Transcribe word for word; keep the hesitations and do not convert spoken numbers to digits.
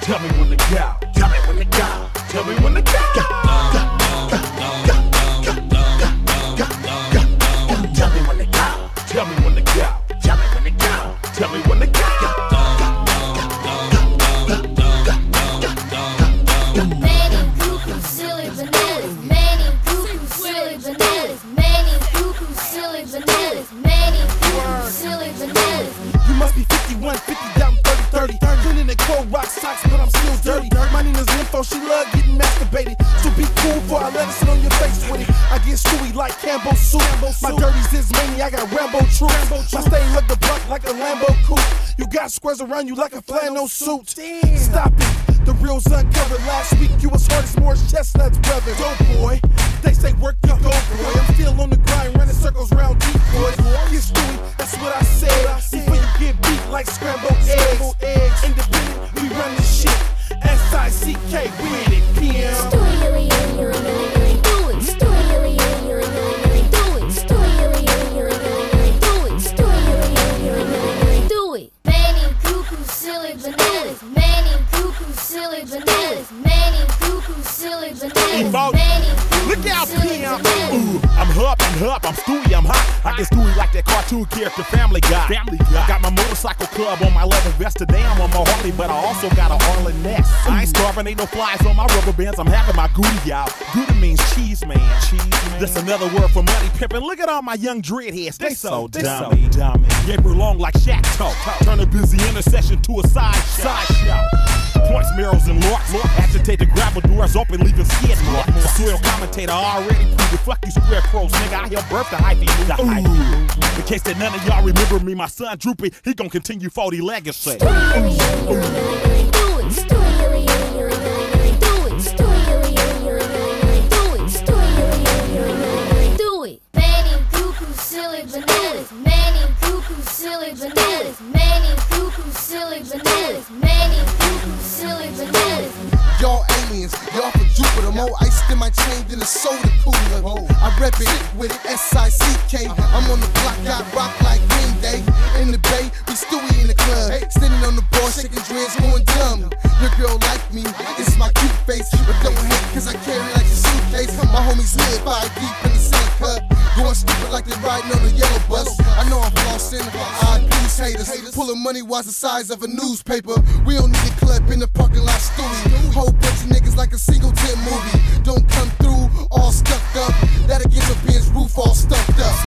Tell me when to go. Tell me when to go. Tell me when to go. Go, go, go, go, go, go, go, go. Tell me when to go. Tell me when to go. Tell me when to go. Tell me when to go. Manny, cuckoo, silly bananas. Manny, cuckoo, silly bananas. Manny, cuckoo, silly bananas. Manny, cuckoo, silly bananas. You must be fifty-one, fifty down, thirty, thirty. Cleaning the cold rock socks, but I'm still dirty. My Nina's info, she love getting masturbated. So be cool before I let her sit on your face with it. I get stewy like Campbell soup. My dirties is many, I got Rambo troops. My stain look the block like a Lambo coupe. You got squares around you like a flannel suit. Stop it, the real's uncovered. Last week you was hard as Morris Chestnut's brother. Dope boy, they say work your go boy. I'm still on the grind, running circles around decoys. Get stewy, that's what I said. Before you get beat like scrambled eggs. Independent, we run this shit. S I C K, we in it, P M. Do it, do it, do it, do it, do it, do it. Manny, cuckoo, silly bananas. Manny, cuckoo, silly bananas. Manny, cuckoo, silly bananas. Manny, look out, P M. Ooh, I'm up, I'm up, I'm Stewie, I'm hot. I get Stewie like that cartoon character Family Guy. Family Guy. Got my motorcycle club on my leather vest today. I'm on my Harley, but I also got a Arlen Ness. I ain't starving, ain't no flies on my rubber bands. I'm having my Goody out. Goody means cheese man. Cheese man. That's another word for money pimping. Look at all my young dreadheads. They, they so dummy. So dummy. Gabriel long like Shaq Toe. Turn a busy intercession to a side show. Side show. Points, mirrors, and lorks. Agitate the gravel doors open, leaving skid marks. Soil commentator already proved it. Fuck you square crows, nigga. I helped birth the hyphy move. In case that none of y'all remember me, my son Droopy, he gon' continue forty legacy. do it, do it, do it. Manny, cuckoo, silly bananas. Manny, cuckoo, silly bananas. Manny, cuckoo, silly bananas. Manny, cuckoo, silly bananas. Y'all aliens, y'all from Jupiter. More ice in my chain than a soda cooler. I rep it with S I C K. I'm on the block, got rock like Green Day. In the Bay, we Stewie in the club. Standing on the bar, shaking dreads, going dumb. Your girl like me, it's my cute face. But don't hate, cause I carry like a suitcase. My homies live five deep in the same cup. Going stupid like they riding on a yellow bus. I know I'm flossing, I abuse haters. Pulling money wise the size of a newspaper. We don't need a club in the parking lot, Stewie. Whole bunch of niggas like a single tent movie. Don't come through all stuck up. That'll get your bitch roof all stuffed up.